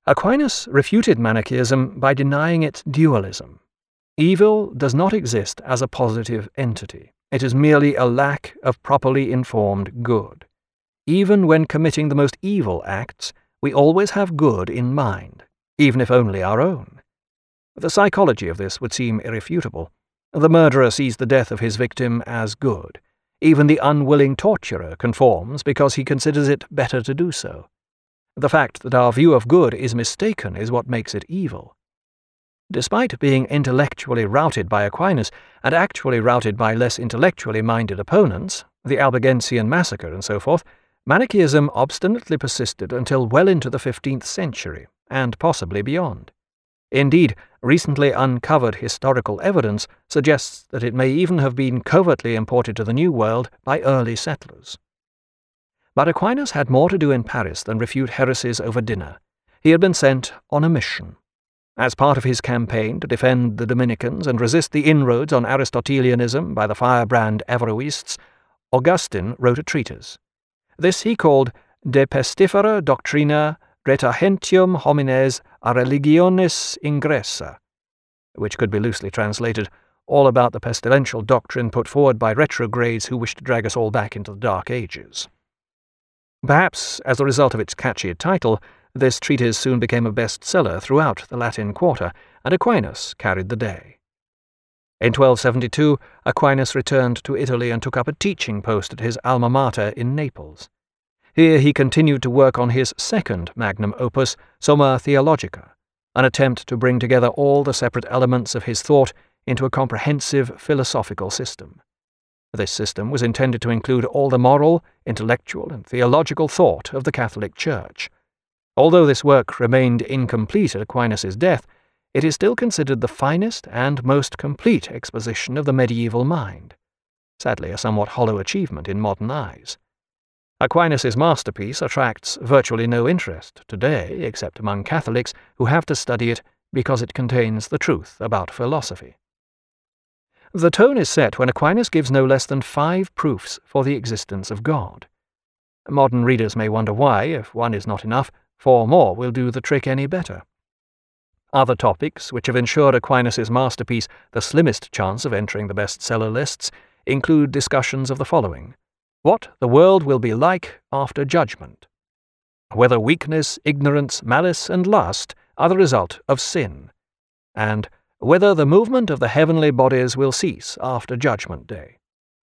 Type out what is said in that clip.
Aquinas refuted Manichaeism by denying its dualism. Evil does not exist as a positive entity. It is merely a lack of properly informed good. Even when committing the most evil acts, we always have good in mind, even if only our own. The psychology of this would seem irrefutable. The murderer sees the death of his victim as good. Even the unwilling torturer conforms because he considers it better to do so. The fact that our view of good is mistaken is what makes it evil. Despite being intellectually routed by Aquinas and actually routed by less intellectually minded opponents, the Albigensian massacre and so forth, Manichaeism obstinately persisted until well into the 15th century, and possibly beyond. Indeed, recently uncovered historical evidence suggests that it may even have been covertly imported to the New World by early settlers. But Aquinas had more to do in Paris than refute heresies over dinner. He had been sent on a mission. As part of his campaign to defend the Dominicans and resist the inroads on Aristotelianism by the firebrand Averroists, Augustine wrote a treatise. This he called De Pestifera Doctrina Retahentium Homines a Religionis Ingressa, which could be loosely translated, all about the pestilential doctrine put forward by retrogrades who wish to drag us all back into the Dark Ages. Perhaps, as a result of its catchy title, this treatise soon became a bestseller throughout the Latin Quarter, and Aquinas carried the day. In 1272, Aquinas returned to Italy and took up a teaching post at his alma mater in Naples. Here he continued to work on his second magnum opus, Summa Theologica, an attempt to bring together all the separate elements of his thought into a comprehensive philosophical system. This system was intended to include all the moral, intellectual, and theological thought of the Catholic Church. Although this work remained incomplete at Aquinas' death, it is still considered the finest and most complete exposition of the medieval mind. Sadly, a somewhat hollow achievement in modern eyes. Aquinas' masterpiece attracts virtually no interest today, except among Catholics who have to study it because it contains the truth about philosophy. The tone is set when Aquinas gives no less than 5 proofs for the existence of God. Modern readers may wonder why, if one is not enough, 4 more will do the trick any better. Other topics which have ensured Aquinas' masterpiece the slimmest chance of entering the bestseller lists include discussions of the following: what the world will be like after judgment, whether weakness, ignorance, malice, and lust are the result of sin, and whether the movement of the heavenly bodies will cease after Judgment Day.